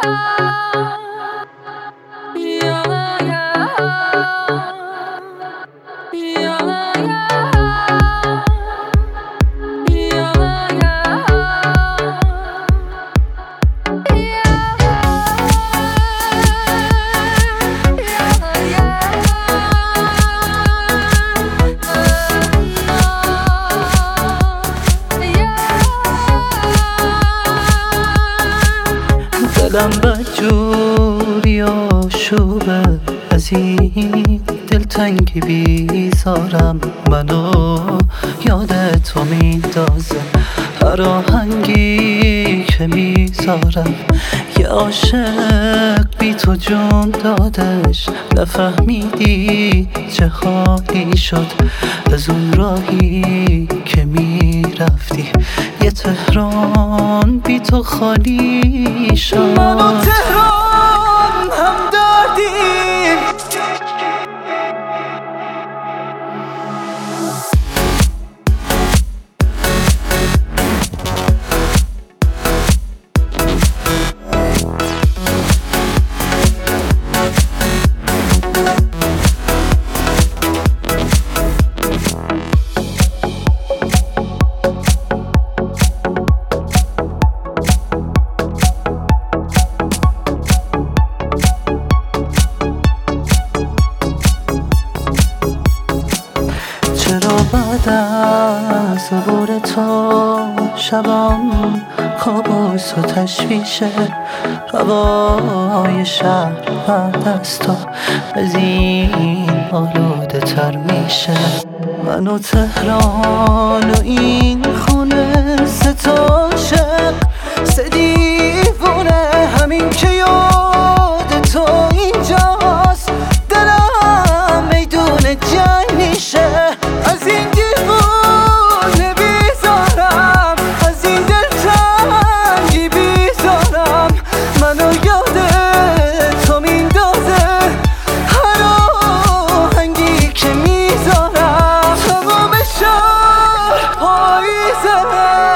دلم بدجوری آشوبه، از این دلتنگی بیزارم. منو یاد تو میندازه هر آهنگی که میذارم. یه عاشق بی تو جون دادش، نفهمیدی چه حالی شد از اون راهی که میرفتی. یه تهران بی تو خالی شد. من و تهران هم دردیم، چرا بعد از عبور تو شبام کابوس و تشویشه؟ هوای شهر بعد از تو از این آلوده تر میشه. من و تهران و این خونه سه تا عاشق، سه دیوونه، همین که یاد تو اینجاست دلم میدون جنگ میشه. از این دیوونه بیزارم، از این دلتنگی بیزارم. منو یاد تو میندازه هر آهنگی که میذارم. تمام شهر پاییزه،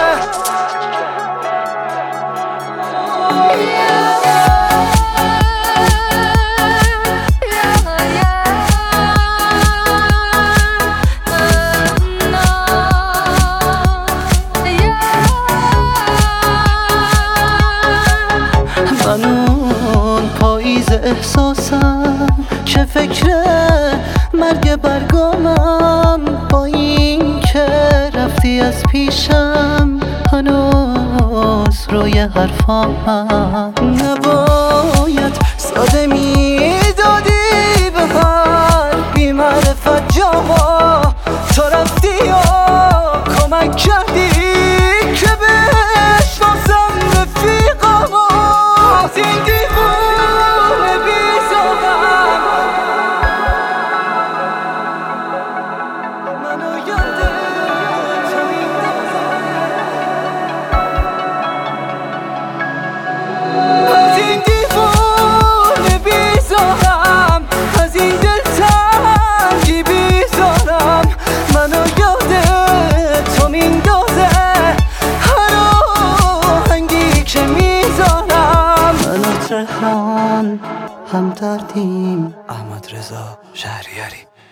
من اون پاییز احساسم که فکر مرگ برگامم. با این که رفتی از پیشم هنوز روی حرفامم. نباید ساده میدادی به هر بی معرفت جاها. تو رفتی و کمک کردی که بشناسم رفیقامو. از این دیوونه بیزارم، منو یاد تو میندازه. از این دیوونه بیزارم، از این دلتنگی بیزارم. منو یاد تو میندازه هر آهنگی که میذارم. من و تهران هم دردیم. احمد رضا شهریاری.